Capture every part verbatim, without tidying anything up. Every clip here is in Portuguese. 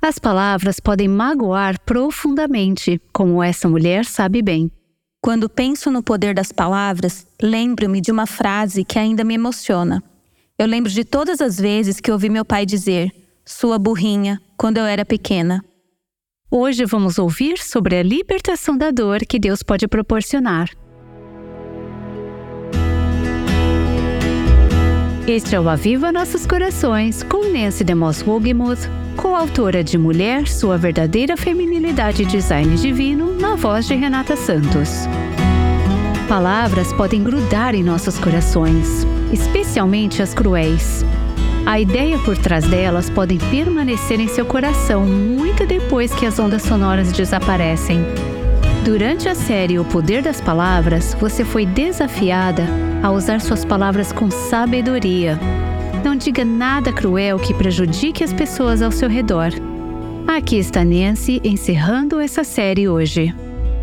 As palavras podem magoar profundamente, como essa mulher sabe bem. Quando penso no poder das palavras, lembro-me de uma frase que ainda me emociona. Eu lembro de todas as vezes que ouvi meu pai dizer, "Sua burrinha", quando eu era pequena. Hoje vamos ouvir sobre a libertação da dor que Deus pode proporcionar. Este é o Aviva Nossos Corações, com Nancy DeMoss Wogemuth, coautora de Mulher, Sua Verdadeira Feminilidade e Design Divino, na voz de Renata Santos. Palavras podem grudar em nossos corações, especialmente as cruéis. A ideia por trás delas podem permanecer em seu coração muito depois que as ondas sonoras desaparecem. Durante a série O Poder das Palavras, você foi desafiada a usar suas palavras com sabedoria. Não diga nada cruel que prejudique as pessoas ao seu redor. Aqui está Nancy encerrando essa série hoje.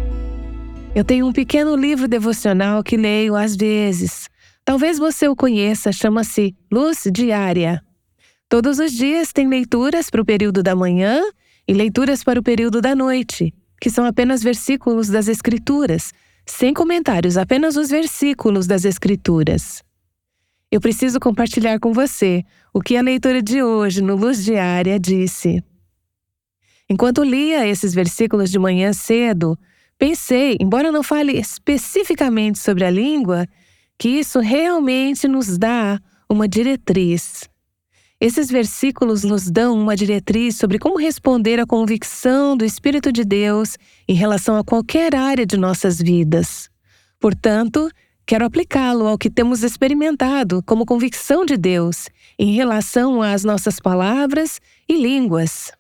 Eu tenho um pequeno livro devocional que leio às vezes. Talvez você o conheça, chama-se Luz Diária. Todos os dias tem leituras para o período da manhã e leituras para o período da noite, que são apenas versículos das Escrituras, sem comentários, apenas os versículos das Escrituras. Eu preciso compartilhar com você o que a leitura de hoje no Luz Diária disse. Enquanto lia esses versículos de manhã cedo, pensei, embora não fale especificamente sobre a língua, que isso realmente nos dá uma diretriz. Esses versículos nos dão uma diretriz sobre como responder à convicção do Espírito de Deus em relação a qualquer área de nossas vidas. Portanto, quero aplicá-lo ao que temos experimentado como convicção de Deus em relação às nossas palavras e línguas.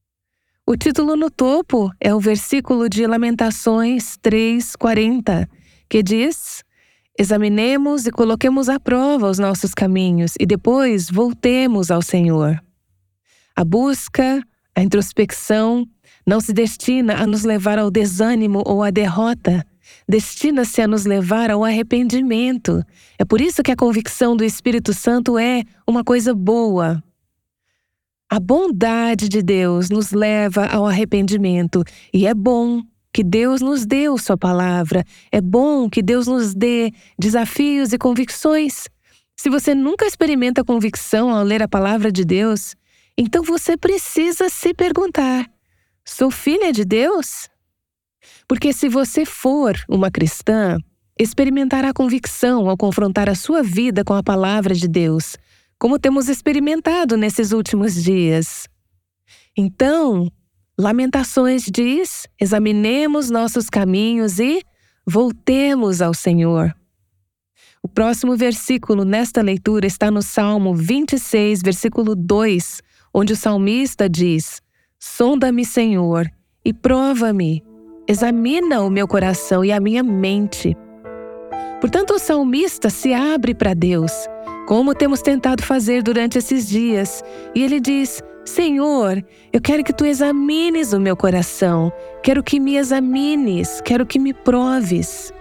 O título no topo é o versículo de Lamentações três, quarenta, que diz: "Examinemos e coloquemos à prova os nossos caminhos e depois voltemos ao Senhor." A busca, a introspecção, não se destina a nos levar ao desânimo ou à derrota, destina-se a nos levar ao arrependimento. É por isso que a convicção do Espírito Santo é uma coisa boa. A bondade de Deus nos leva ao arrependimento e é bom que Deus nos deu sua palavra. É bom que Deus nos dê desafios e convicções. Se você nunca experimenta convicção ao ler a palavra de Deus, então você precisa se perguntar: sou filha de Deus? Porque se você for uma cristã, experimentará convicção ao confrontar a sua vida com a palavra de Deus, como temos experimentado nesses últimos dias. Então, Lamentações diz: examinemos nossos caminhos e voltemos ao Senhor. O próximo versículo nesta leitura está no Salmo vinte e seis, versículo dois, onde o salmista diz: "Sonda-me, Senhor, e prova-me, examina o meu coração e a minha mente." Portanto, o salmista se abre para Deus, como temos tentado fazer durante esses dias, e ele diz: "Senhor, eu quero que Tu examines o meu coração, quero que me examines, quero que me proves."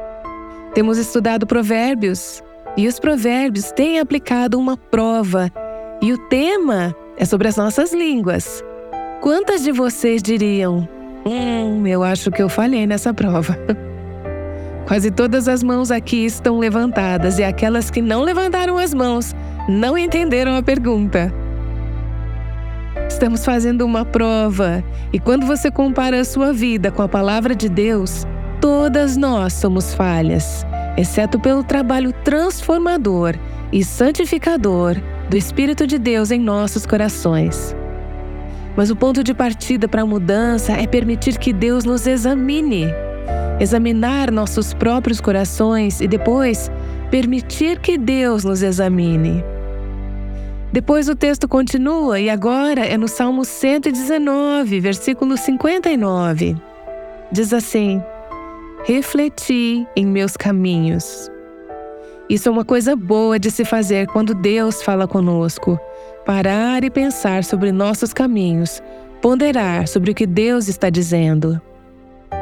Temos estudado provérbios, e os provérbios têm aplicado uma prova, e o tema é sobre as nossas línguas. Quantas de vocês diriam: Hum, eu acho que eu falhei nessa prova? Quase todas as mãos aqui estão levantadas, e aquelas que não levantaram as mãos não entenderam a pergunta. Estamos fazendo uma prova, e quando você compara a sua vida com a palavra de Deus, todas nós somos falhas, exceto pelo trabalho transformador e santificador do Espírito de Deus em nossos corações. Mas o ponto de partida para a mudança é permitir que Deus nos examine, examinar nossos próprios corações e depois permitir que Deus nos examine. Depois o texto continua e agora é no Salmo cento e dezenove, versículo cinquenta e nove. Diz assim: "Refleti em meus caminhos." Isso é uma coisa boa de se fazer quando Deus fala conosco. Parar e pensar sobre nossos caminhos, ponderar sobre o que Deus está dizendo.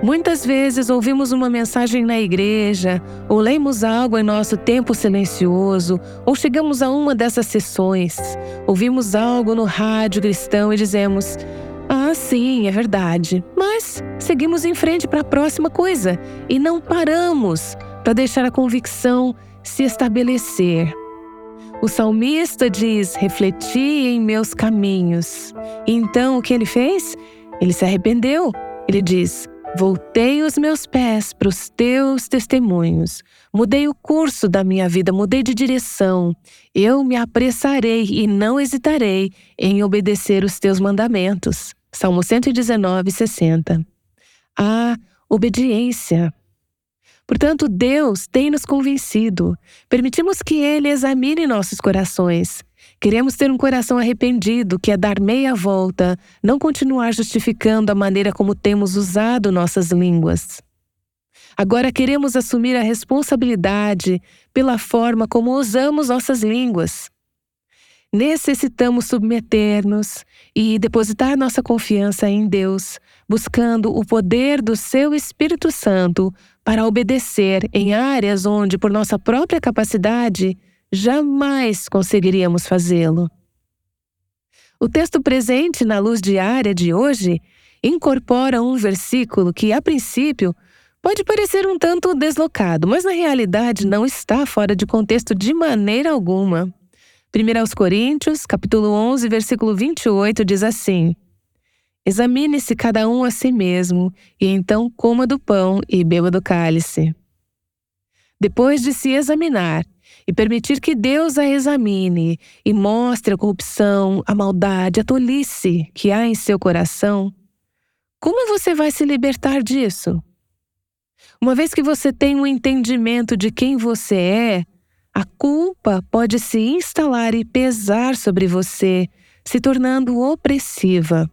Muitas vezes ouvimos uma mensagem na igreja, ou lemos algo em nosso tempo silencioso, ou chegamos a uma dessas sessões, ouvimos algo no rádio cristão e dizemos: ah, sim, é verdade. Mas seguimos em frente para a próxima coisa e não paramos para deixar a convicção se estabelecer. O salmista diz: refleti em meus caminhos. E então o que ele fez? Ele se arrependeu. Ele diz: voltei os meus pés para os teus testemunhos. Mudei o curso da minha vida, mudei de direção. Eu me apressarei e não hesitarei em obedecer os teus mandamentos. Salmo cento e dezenove, sessenta. A obediência. Portanto, Deus tem nos convencido. Permitimos que Ele examine nossos corações. Queremos ter um coração arrependido, que é dar meia volta, não continuar justificando a maneira como temos usado nossas línguas. Agora queremos assumir a responsabilidade pela forma como usamos nossas línguas. Necessitamos submeter-nos e depositar nossa confiança em Deus, buscando o poder do seu Espírito Santo para obedecer em áreas onde, por nossa própria capacidade, jamais conseguiríamos fazê-lo. O texto presente na Luz Diária de hoje incorpora um versículo que, a princípio, pode parecer um tanto deslocado, mas na realidade não está fora de contexto de maneira alguma. primeira aos Coríntios, capítulo onze, versículo vinte e oito, diz assim: examine-se cada um a si mesmo, e então coma do pão e beba do cálice. Depois de se examinar e permitir que Deus a examine e mostre a corrupção, a maldade, a tolice que há em seu coração, como você vai se libertar disso? Uma vez que você tem um entendimento de quem você é, a culpa pode se instalar e pesar sobre você, se tornando opressiva.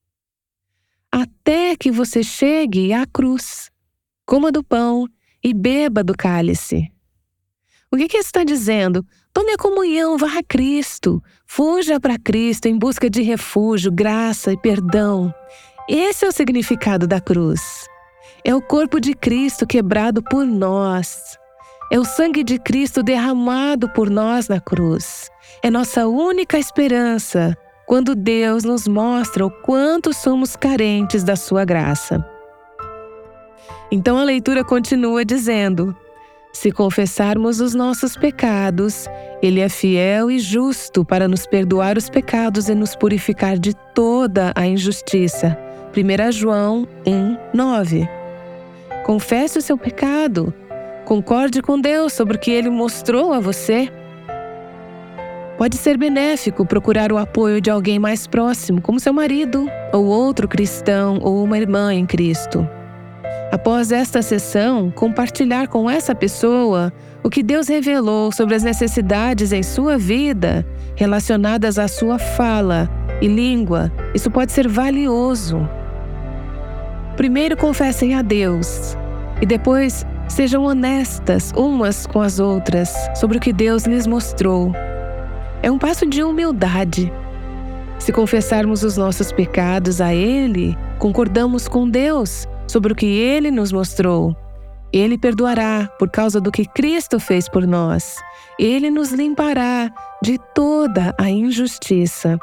Até que você chegue à cruz, coma do pão e beba do cálice. O que que isso está dizendo? Tome a comunhão, vá a Cristo, fuja para Cristo em busca de refúgio, graça e perdão. Esse é o significado da cruz. É o corpo de Cristo quebrado por nós. É o sangue de Cristo derramado por nós na cruz. É nossa única esperança quando Deus nos mostra o quanto somos carentes da sua graça. Então a leitura continua dizendo: se confessarmos os nossos pecados, Ele é fiel e justo para nos perdoar os pecados e nos purificar de toda a injustiça. primeira João um, nove. Confesse o seu pecado. Concorde com Deus sobre o que Ele mostrou a você. Pode ser benéfico procurar o apoio de alguém mais próximo, como seu marido, ou outro cristão, ou uma irmã em Cristo. Após esta sessão, compartilhar com essa pessoa o que Deus revelou sobre as necessidades em sua vida relacionadas à sua fala e língua. Isso pode ser valioso. Primeiro confessem a Deus e depois sejam honestas umas com as outras sobre o que Deus lhes mostrou. É um passo de humildade. Se confessarmos os nossos pecados a Ele, concordamos com Deus sobre o que Ele nos mostrou. Ele perdoará por causa do que Cristo fez por nós. Ele nos limpará de toda a injustiça.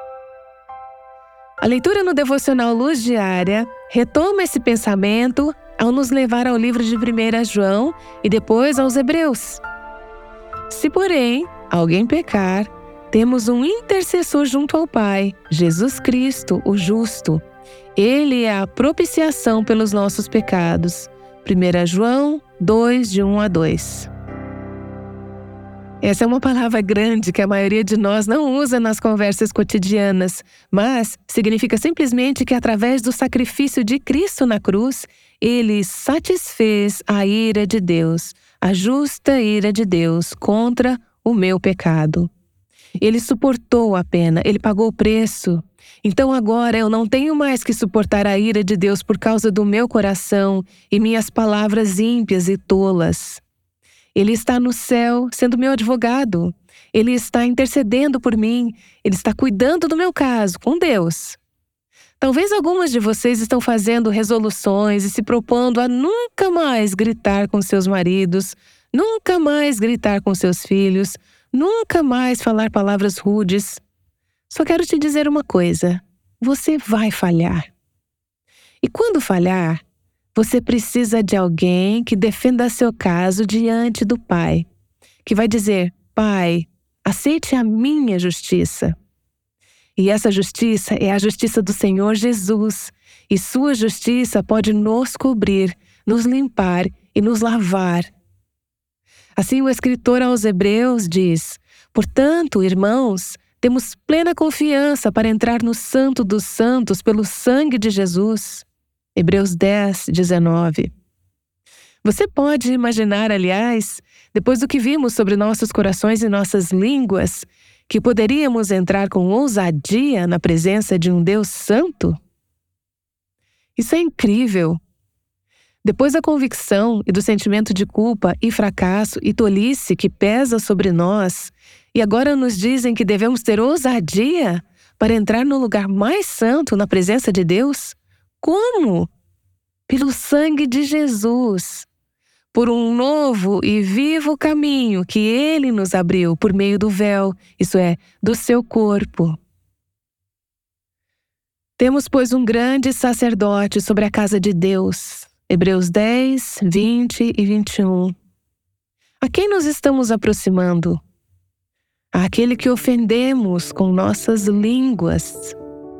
A leitura no devocional Luz Diária retoma esse pensamento ao nos levar ao livro de primeira João e depois aos Hebreus. Se, porém, alguém pecar, temos um intercessor junto ao Pai, Jesus Cristo, o justo. Ele é a propiciação pelos nossos pecados. primeira João dois, de um a dois. Essa é uma palavra grande que a maioria de nós não usa nas conversas cotidianas, mas significa simplesmente que através do sacrifício de Cristo na cruz, Ele satisfez a ira de Deus, a justa ira de Deus contra o meu pecado. Ele suportou a pena, Ele pagou o preço. Então agora eu não tenho mais que suportar a ira de Deus por causa do meu coração e minhas palavras ímpias e tolas. Ele está no céu sendo meu advogado. Ele está intercedendo por mim. Ele está cuidando do meu caso com Deus. Talvez algumas de vocês estão fazendo resoluções e se propondo a nunca mais gritar com seus maridos, nunca mais gritar com seus filhos, nunca mais falar palavras rudes. Só quero te dizer uma coisa: você vai falhar. E quando falhar, você precisa de alguém que defenda seu caso diante do Pai, que vai dizer: Pai, aceite a minha justiça. E essa justiça é a justiça do Senhor Jesus, e sua justiça pode nos cobrir, nos limpar e nos lavar. Assim o escritor aos Hebreus diz: portanto, irmãos, temos plena confiança para entrar no Santo dos Santos pelo sangue de Jesus. Hebreus dez, dezenove. Você pode imaginar, aliás, depois do que vimos sobre nossos corações e nossas línguas, que poderíamos entrar com ousadia na presença de um Deus santo? Isso é incrível! Depois da convicção e do sentimento de culpa e fracasso e tolice que pesa sobre nós, e agora nos dizem que devemos ter ousadia para entrar no lugar mais santo na presença de Deus? Como? Pelo sangue de Jesus. Por um novo e vivo caminho que Ele nos abriu por meio do véu, isso é, do seu corpo. Temos, pois, um grande sacerdote sobre a casa de Deus. Hebreus dez, vinte e vinte e um. A quem nos estamos aproximando? Àquele que ofendemos com nossas línguas.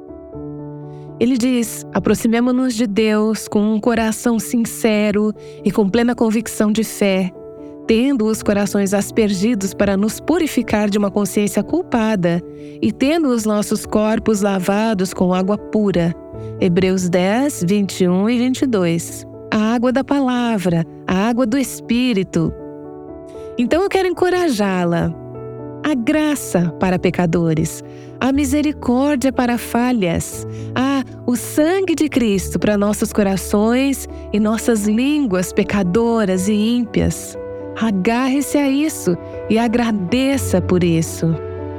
Ele diz: aproximemo-nos de Deus com um coração sincero e com plena convicção de fé, tendo os corações aspergidos para nos purificar de uma consciência culpada e tendo os nossos corpos lavados com água pura. Hebreus dez, vinte e um e vinte e dois. A água da palavra, a água do Espírito. Então eu quero encorajá-la. A graça para pecadores, a misericórdia para falhas, a o sangue de Cristo para nossos corações e nossas línguas pecadoras e ímpias. Agarre-se a isso e agradeça por isso.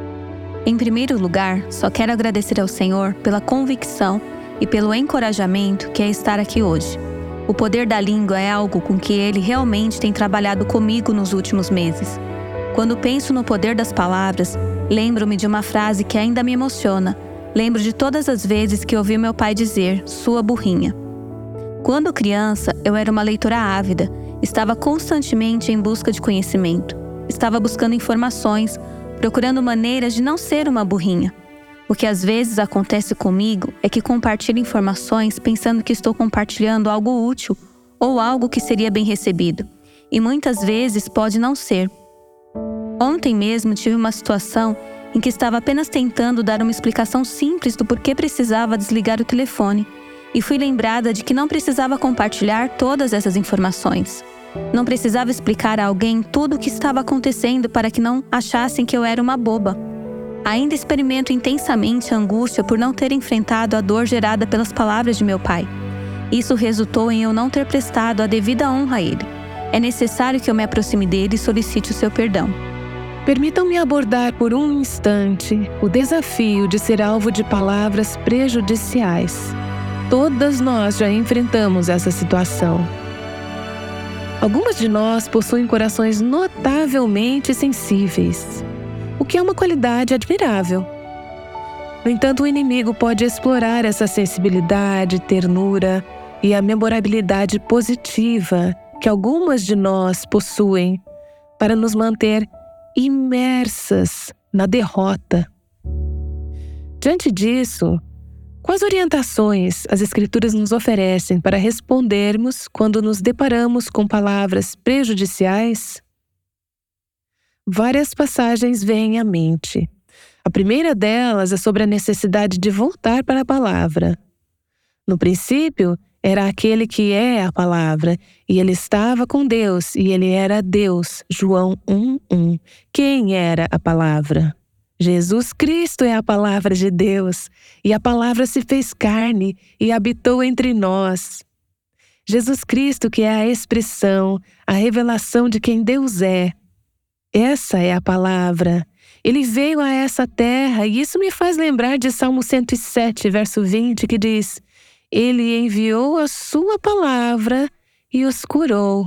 Em primeiro lugar, só quero agradecer ao Senhor pela convicção e pelo encorajamento que é estar aqui hoje. O poder da língua é algo com que Ele realmente tem trabalhado comigo nos últimos meses. Quando penso no poder das palavras, lembro-me de uma frase que ainda me emociona. Lembro de todas as vezes que ouvi meu pai dizer, sua burrinha. Quando criança, eu era uma leitora ávida, estava constantemente em busca de conhecimento. Estava buscando informações, procurando maneiras de não ser uma burrinha. O que às vezes acontece comigo é que compartilho informações pensando que estou compartilhando algo útil ou algo que seria bem recebido. E muitas vezes pode não ser. Ontem mesmo tive uma situação em que estava apenas tentando dar uma explicação simples do porquê precisava desligar o telefone e fui lembrada de que não precisava compartilhar todas essas informações. Não precisava explicar a alguém tudo o que estava acontecendo para que não achassem que eu era uma boba. Ainda experimento intensamente a angústia por não ter enfrentado a dor gerada pelas palavras de meu pai. Isso resultou em eu não ter prestado a devida honra a ele. É necessário que eu me aproxime dele e solicite o seu perdão. Permitam-me abordar por um instante o desafio de ser alvo de palavras prejudiciais. Todas nós já enfrentamos essa situação. Algumas de nós possuem corações notavelmente sensíveis, o que é uma qualidade admirável. No entanto, o inimigo pode explorar essa sensibilidade, ternura e a memorabilidade positiva que algumas de nós possuem para nos manter imersas na derrota. Diante disso, quais orientações as Escrituras nos oferecem para respondermos quando nos deparamos com palavras prejudiciais? Várias passagens vêm à mente. A primeira delas é sobre a necessidade de voltar para a palavra. No princípio, era aquele que é a palavra, e ele estava com Deus, e ele era Deus. João um, um. Quem era a palavra? Jesus Cristo é a palavra de Deus, e a palavra se fez carne e habitou entre nós. Jesus Cristo, que é a expressão, a revelação de quem Deus é. Essa é a palavra, Ele veio a essa terra, e isso me faz lembrar de Salmo cento e sete, verso vinte, que diz: Ele enviou a sua palavra e os curou.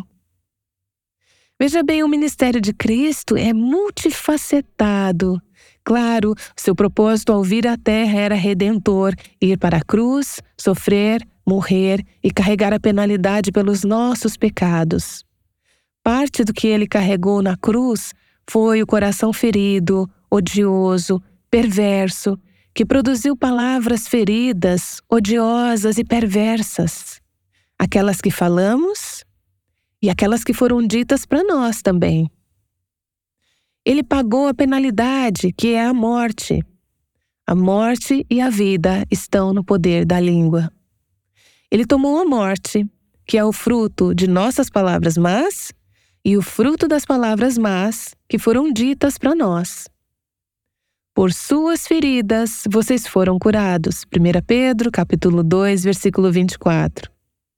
Veja bem, o ministério de Cristo é multifacetado. Claro, seu propósito ao vir à terra era redentor, ir para a cruz, sofrer, morrer e carregar a penalidade pelos nossos pecados. Parte do que ele carregou na cruz foi o coração ferido, odioso, perverso, que produziu palavras feridas, odiosas e perversas. Aquelas que falamos e aquelas que foram ditas para nós também. Ele pagou a penalidade, que é a morte. A morte e a vida estão no poder da língua. Ele tomou a morte, que é o fruto de nossas palavras más, e o fruto das palavras más que foram ditas para nós. Por suas feridas vocês foram curados. primeira Pedro, capítulo dois, versículo vinte e quatro.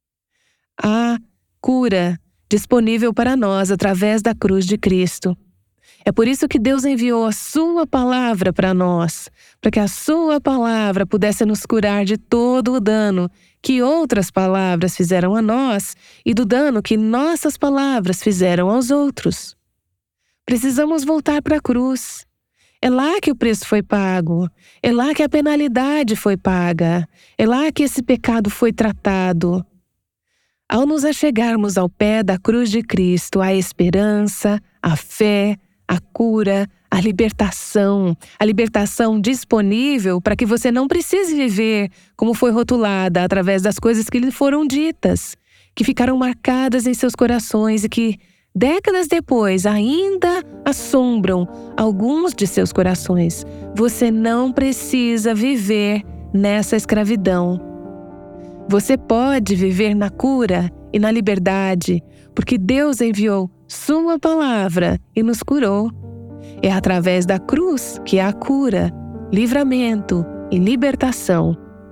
Há cura disponível para nós através da cruz de Cristo. É por isso que Deus enviou a sua palavra para nós, para que a sua palavra pudesse nos curar de todo o dano que outras palavras fizeram a nós e do dano que nossas palavras fizeram aos outros. Precisamos voltar para a cruz. É lá que o preço foi pago, é lá que a penalidade foi paga, é lá que esse pecado foi tratado. Ao nos achegarmos ao pé da cruz de Cristo, há esperança, a fé, a cura, a libertação, a libertação disponível para que você não precise viver como foi rotulada através das coisas que lhe foram ditas, que ficaram marcadas em seus corações e que, décadas depois, ainda assombram alguns de seus corações. Você não precisa viver nessa escravidão. Você pode viver na cura e na liberdade, porque Deus enviou sua palavra e nos curou. É através da cruz que há cura, livramento e libertação.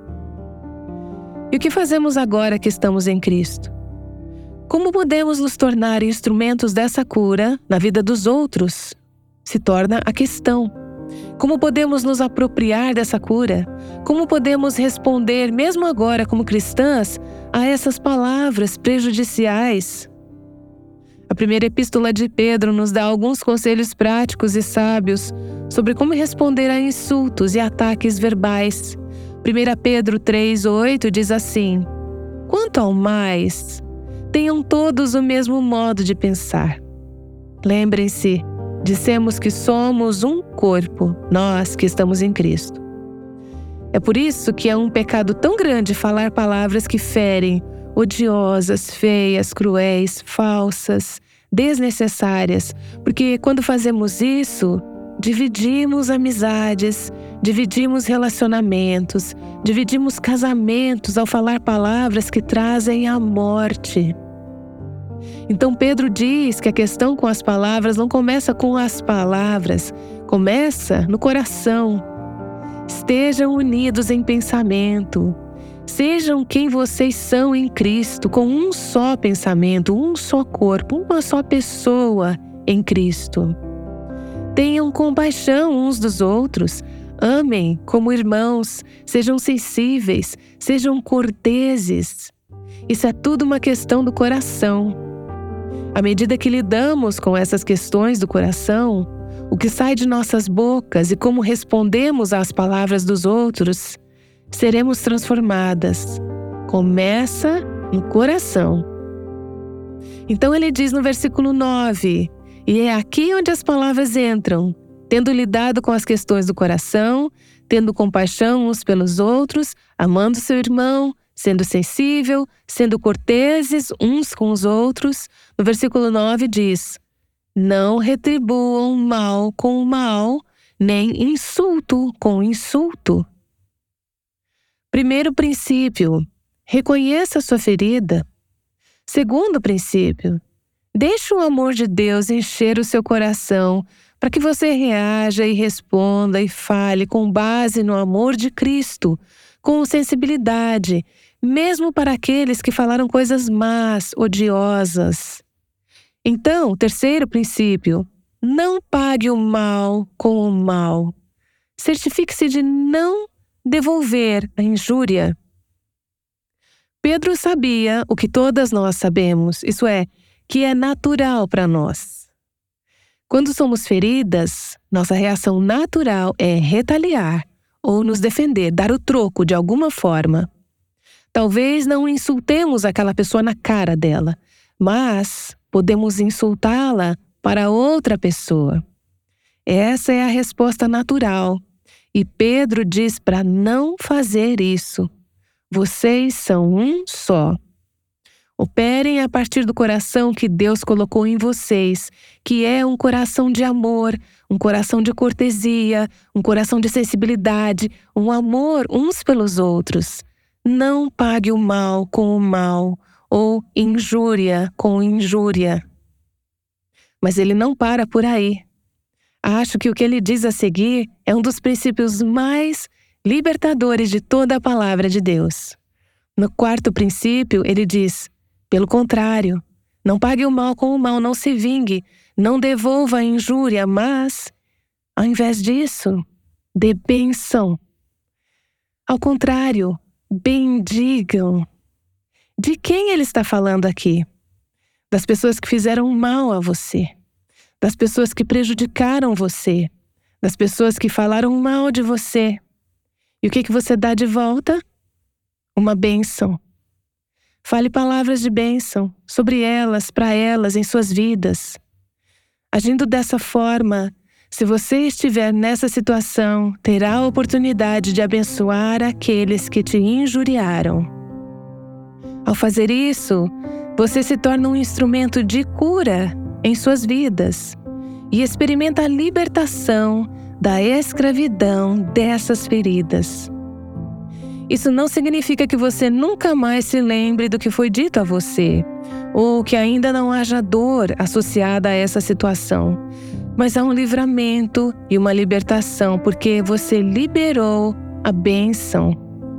E o que fazemos agora que estamos em Cristo? Como podemos nos tornar instrumentos dessa cura na vida dos outros? Se torna a questão. Como podemos nos apropriar dessa cura? Como podemos responder, mesmo agora como cristãs, a essas palavras prejudiciais? A primeira epístola de Pedro nos dá alguns conselhos práticos e sábios sobre como responder a insultos e ataques verbais. primeira Pedro três, oito diz assim: Quanto ao mais, tenham todos o mesmo modo de pensar. Lembrem-se, dissemos que somos um corpo, nós que estamos em Cristo. É por isso que é um pecado tão grande falar palavras que ferem, odiosas, feias, cruéis, falsas, desnecessárias, porque quando fazemos isso, dividimos amizades, dividimos relacionamentos, dividimos casamentos ao falar palavras que trazem a morte. Então Pedro diz que a questão com as palavras não começa com as palavras, começa no coração. Estejam unidos em pensamento. Sejam quem vocês são em Cristo, com um só pensamento, um só corpo, uma só pessoa em Cristo. Tenham compaixão uns dos outros, amem como irmãos, sejam sensíveis, sejam corteses. Isso é tudo uma questão do coração. À medida que lidamos com essas questões do coração, o que sai de nossas bocas e como respondemos às palavras dos outros, seremos transformadas. Começa no coração. Então ele diz no versículo nove, e é aqui onde as palavras entram, tendo lidado com as questões do coração, tendo compaixão uns pelos outros, amando seu irmão, sendo sensível, sendo corteses uns com os outros. No versículo nove diz: não retribuam mal com mal, nem insulto com insulto. Primeiro princípio, reconheça sua ferida. Segundo princípio, deixe o amor de Deus encher o seu coração para que você reaja e responda e fale com base no amor de Cristo, com sensibilidade, mesmo para aqueles que falaram coisas más, odiosas. Então, terceiro princípio, não pague o mal com o mal. Certifique-se de não devolver a injúria. Pedro sabia o que todas nós sabemos, isso é, que é natural para nós. Quando somos feridas, nossa reação natural é retaliar ou nos defender, dar o troco de alguma forma. Talvez não insultemos aquela pessoa na cara dela, mas podemos insultá-la para outra pessoa. Essa é a resposta natural. E Pedro diz para não fazer isso. Vocês são um só. Operem a partir do coração que Deus colocou em vocês, que é um coração de amor, um coração de cortesia, um coração de sensibilidade, um amor uns pelos outros. Não pague o mal com o mal, ou injúria com injúria. Mas ele não para por aí. Acho que o que ele diz a seguir é um dos princípios mais libertadores de toda a palavra de Deus. No quarto princípio, ele diz: pelo contrário, não pague o mal com o mal, não se vingue, não devolva a injúria, mas, ao invés disso, dê bênção. Ao contrário, bendigam. De quem ele está falando aqui? Das pessoas que fizeram mal a você, das pessoas que prejudicaram você, das pessoas que falaram mal de você. E o que, que você dá de volta? Uma bênção. Fale palavras de bênção sobre elas, para elas, em suas vidas. Agindo dessa forma, se você estiver nessa situação, terá a oportunidade de abençoar aqueles que te injuriaram. Ao fazer isso, você se torna um instrumento de cura em suas vidas e experimenta a libertação da escravidão dessas feridas. Isso não significa que você nunca mais se lembre do que foi dito a você, ou que ainda não haja dor associada a essa situação, mas há um livramento e uma libertação, porque você liberou a bênção.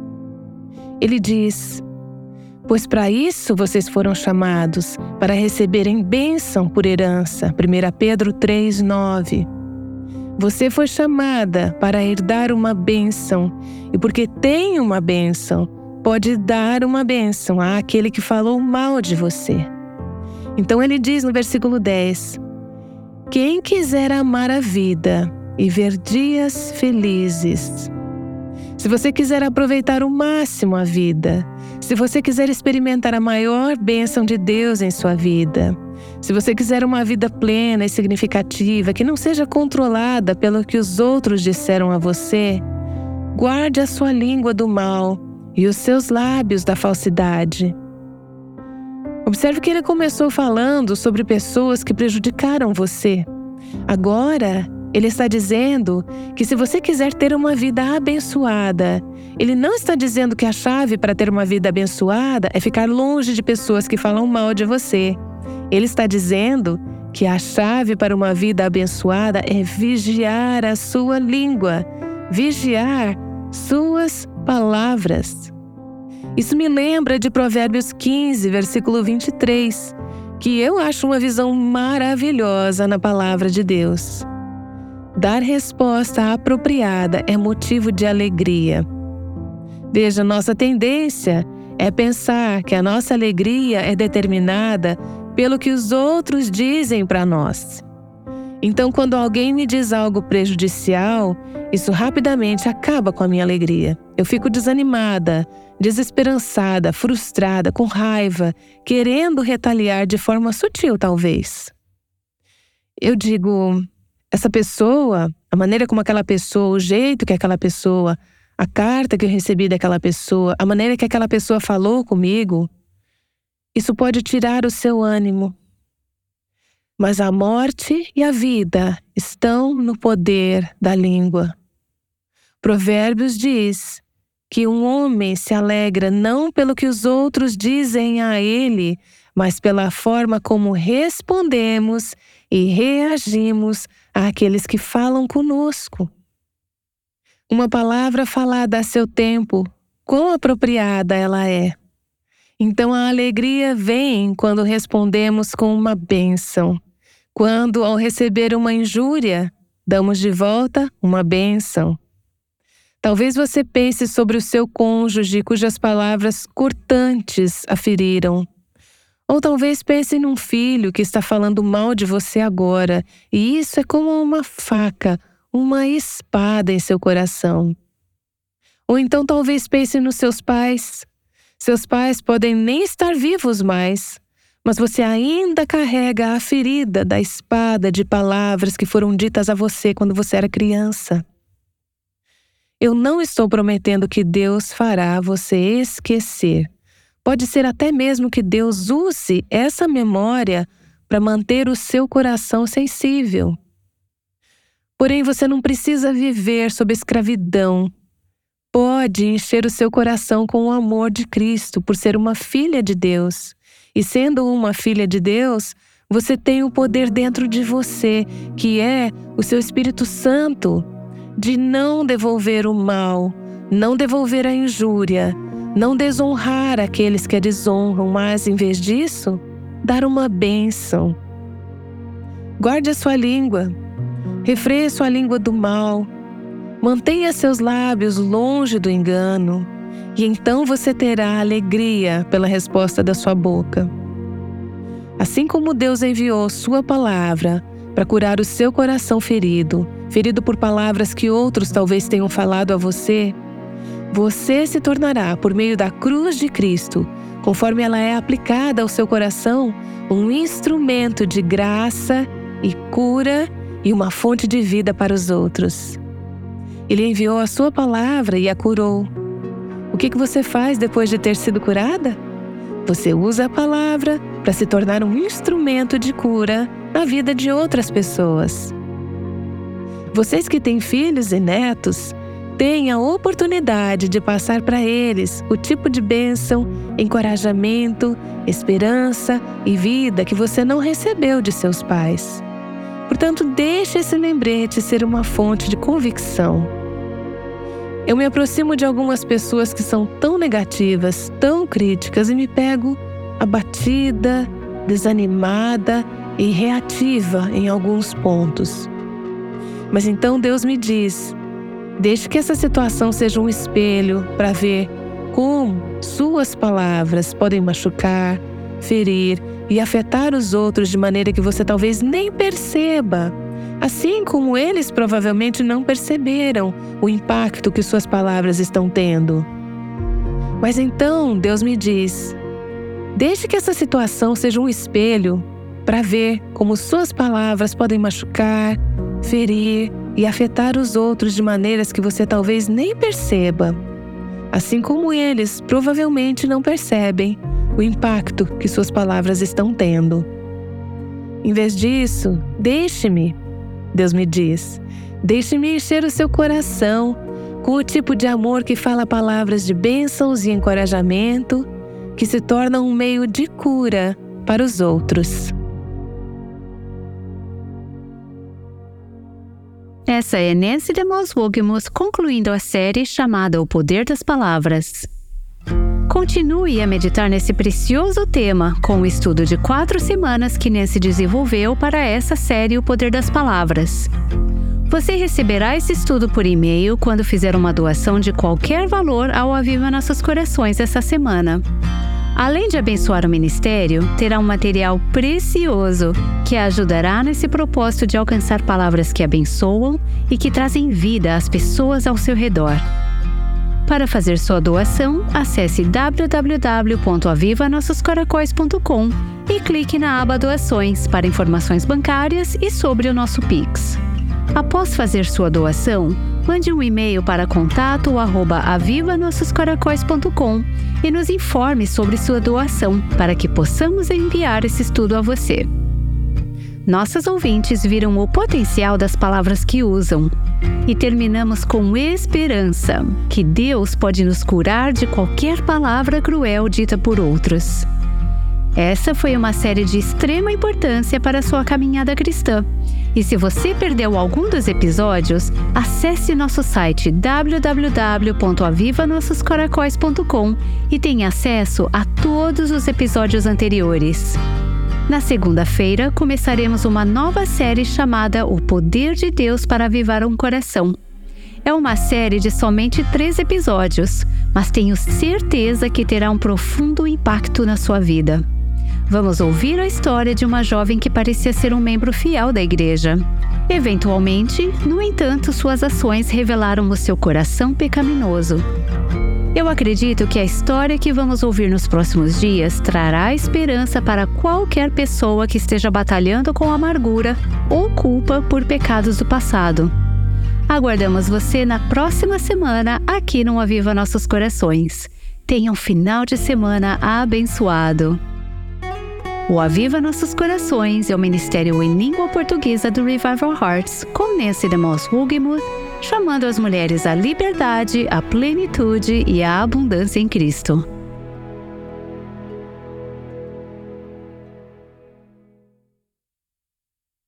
Ele diz: pois para isso vocês foram chamados, para receberem bênção por herança. primeira Pedro três, nove. Você foi chamada para herdar uma bênção, e porque tem uma bênção, pode dar uma bênção àquele que falou mal de você. Então ele diz no versículo dez: quem quiser amar a vida e ver dias felizes. Se você quiser aproveitar o máximo a vida, se você quiser experimentar a maior bênção de Deus em sua vida, se você quiser uma vida plena e significativa, que não seja controlada pelo que os outros disseram a você, guarde a sua língua do mal e os seus lábios da falsidade. Observe que ele começou falando sobre pessoas que prejudicaram você. Agora, ele está dizendo que se você quiser ter uma vida abençoada, ele não está dizendo que a chave para ter uma vida abençoada é ficar longe de pessoas que falam mal de você. Ele está dizendo que a chave para uma vida abençoada é vigiar a sua língua, vigiar suas palavras. Isso me lembra de Provérbios quinze, versículo vinte e três, que eu acho uma visão maravilhosa na palavra de Deus. Dar resposta apropriada é motivo de alegria. Veja, nossa tendência é pensar que a nossa alegria é determinada pelo que os outros dizem para nós. Então, quando alguém me diz algo prejudicial, isso rapidamente acaba com a minha alegria. Eu fico desanimada, desesperançada, frustrada, com raiva, querendo retaliar de forma sutil, talvez. Eu digo: essa pessoa, a maneira como aquela pessoa, o jeito que aquela pessoa, a carta que eu recebi daquela pessoa, a maneira que aquela pessoa falou comigo, isso pode tirar o seu ânimo. Mas a morte e a vida estão no poder da língua. Provérbios diz que um homem se alegra não pelo que os outros dizem a ele, mas pela forma como respondemos e reagimos àqueles que falam conosco. Uma palavra falada a seu tempo, quão apropriada ela é. Então a alegria vem quando respondemos com uma bênção, quando, ao receber uma injúria, damos de volta uma bênção. Talvez você pense sobre o seu cônjuge cujas palavras cortantes a feriram. Ou talvez pense num filho que está falando mal de você agora, e isso é como uma faca, uma espada em seu coração. Ou então talvez pense nos seus pais. Seus pais podem nem estar vivos mais, mas você ainda carrega a ferida da espada de palavras que foram ditas a você quando você era criança. Eu não estou prometendo que Deus fará você esquecer. Pode ser até mesmo que Deus use essa memória para manter o seu coração sensível. Porém, você não precisa viver sob escravidão. Pode encher o seu coração com o amor de Cristo por ser uma filha de Deus. E sendo uma filha de Deus, você tem o poder dentro de você, que é o seu Espírito Santo, de não devolver o mal, não devolver a injúria, não desonrar aqueles que a desonram, mas, em vez disso, dar uma bênção. Guarde a sua língua, refreie sua língua do mal, mantenha seus lábios longe do engano, e então você terá alegria pela resposta da sua boca. Assim como Deus enviou sua palavra para curar o seu coração ferido, ferido por palavras que outros talvez tenham falado a você, você se tornará, por meio da cruz de Cristo, conforme ela é aplicada ao seu coração, um instrumento de graça e cura e uma fonte de vida para os outros. Ele enviou a sua palavra e a curou. O que você faz depois de ter sido curada? Você usa a palavra para se tornar um instrumento de cura na vida de outras pessoas. Vocês que têm filhos e netos, têm a oportunidade de passar para eles o tipo de bênção, encorajamento, esperança e vida que você não recebeu de seus pais. Portanto, deixe esse lembrete ser uma fonte de convicção. Eu me aproximo de algumas pessoas que são tão negativas, tão críticas, e me pego abatida, desanimada e reativa em alguns pontos. Mas então Deus me diz: deixe que essa situação seja um espelho para ver como suas palavras podem machucar, ferir e afetar os outros de maneira que você talvez nem perceba, assim como eles provavelmente não perceberam o impacto que suas palavras estão tendo. Mas então Deus me diz: deixe que essa situação seja um espelho para ver como suas palavras podem machucar, ferir e afetar os outros de maneiras que você talvez nem perceba, assim como eles provavelmente não percebem o impacto que suas palavras estão tendo. Em vez disso, deixe-me, Deus me diz, deixe-me encher o seu coração com o tipo de amor que fala palavras de bênçãos e encorajamento, que se torna um meio de cura para os outros. Essa é Nancy DeMoss Wolgemuth concluindo a série chamada O Poder das Palavras. Continue a meditar nesse precioso tema com o estudo de quatro semanas que Nancy desenvolveu para essa série O Poder das Palavras. Você receberá esse estudo por e-mail quando fizer uma doação de qualquer valor ao Aviva Nossos Corações essa semana. Além de abençoar o ministério, terá um material precioso que a ajudará nesse propósito de alcançar palavras que abençoam e que trazem vida às pessoas ao seu redor. Para fazer sua doação, acesse w w w ponto aviva nossos caracóis ponto com e clique na aba Doações para informações bancárias e sobre o nosso Pix. Após fazer sua doação, mande um e-mail para contato arroba aviva nossos caracóis ponto com e nos informe sobre sua doação para que possamos enviar esse estudo a você. Nossas ouvintes viram o potencial das palavras que usam. E terminamos com esperança, que Deus pode nos curar de qualquer palavra cruel dita por outros. Essa foi uma série de extrema importância para a sua caminhada cristã. E se você perdeu algum dos episódios, acesse nosso site w w w ponto aviva nossos caracóis ponto com e tenha acesso a todos os episódios anteriores. Na segunda-feira, começaremos uma nova série chamada O Poder de Deus para Avivar um Coração. É uma série de somente três episódios, mas tenho certeza que terá um profundo impacto na sua vida. Vamos ouvir a história de uma jovem que parecia ser um membro fiel da igreja. Eventualmente, no entanto, suas ações revelaram o seu coração pecaminoso. Eu acredito que a história que vamos ouvir nos próximos dias trará esperança para qualquer pessoa que esteja batalhando com amargura ou culpa por pecados do passado. Aguardamos você na próxima semana aqui no Aviva Nossos Corações. Tenha um final de semana abençoado. O Aviva Nossos Corações é o ministério em língua portuguesa do Revival Hearts, com Nancy DeMoss Wogemuth, chamando as mulheres à liberdade, à plenitude e à abundância em Cristo.